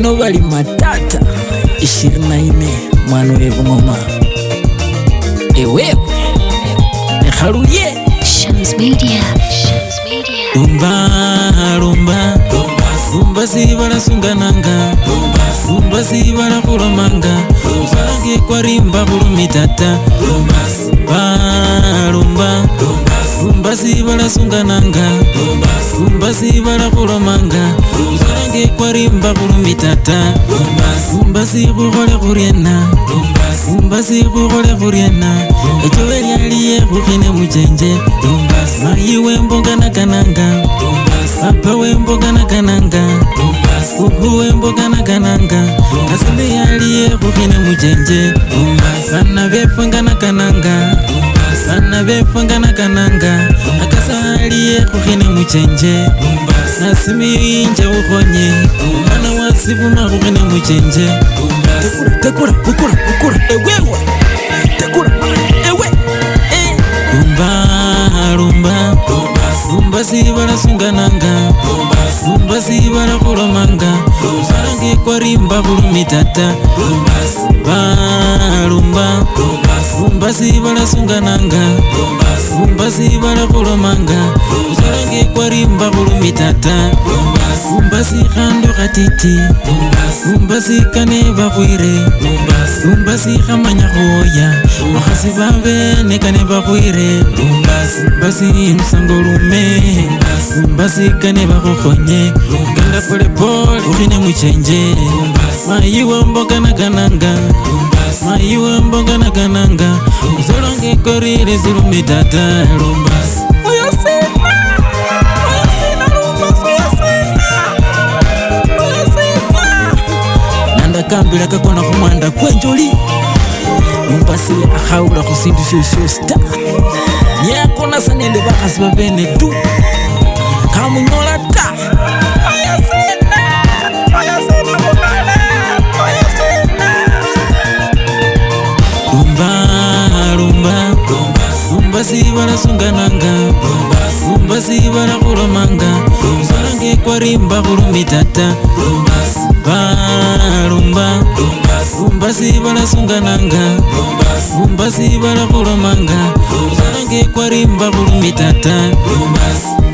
bano bali matata 24 mwana wewe mama ewe ekhaluye Shams Media. Rumba zibala sungananga Rumba zibala kulomanga Ufange kwa rimba kulumitata Rumba zibala sungananga Rumba zibala kulomanga Ufange kwa rimba kulumitata Rumba zikukole kuriena Rumba zikukole kuriena Echo eliye kukine muchenje Mayiwe mboga na kananga Papa wemboga na kananga Ubu wemboga na kananga Asime yaliye kukine muchenje Sana befunga na kananga Sana befunga na kananga Akasa aliye kukine muchenje Nasimi inje ukonye Mana wasibuma kukine muchenje Tekura Ewewa Tekura Ewe Rumba zibala sungananga Rumba zibala kulomanga Ufange kwa rimba kulumitata Rumba zibala sungananga Rumba zibala kulomanga Ufange kwa rimba kulumitata Rumba zikhandu khatiti Rumba zikane bakwire Rumba zikhamanya khoya Makhasi babe nekane bakwire Rumba zimsango lume Rumba zikane bakukhonye Ganda pole pole ukhine muchenje Mayiwe mboga na kananga Mayiwe mboga na kananga Uzolonge korire zilumitata Rumbas Kambira kakona kumwanda kwenjoli Numpasile akhaula kusindu shosta Nyakona sanende bakasi babene tu Kamunyola ta Rumba zibala sungananga Rumba zibala kulomanga Ufange kwa rimba kulumitata Rumba zibala sungananga Rumba zibala kulomanga Ufange kwa rimba kulumitata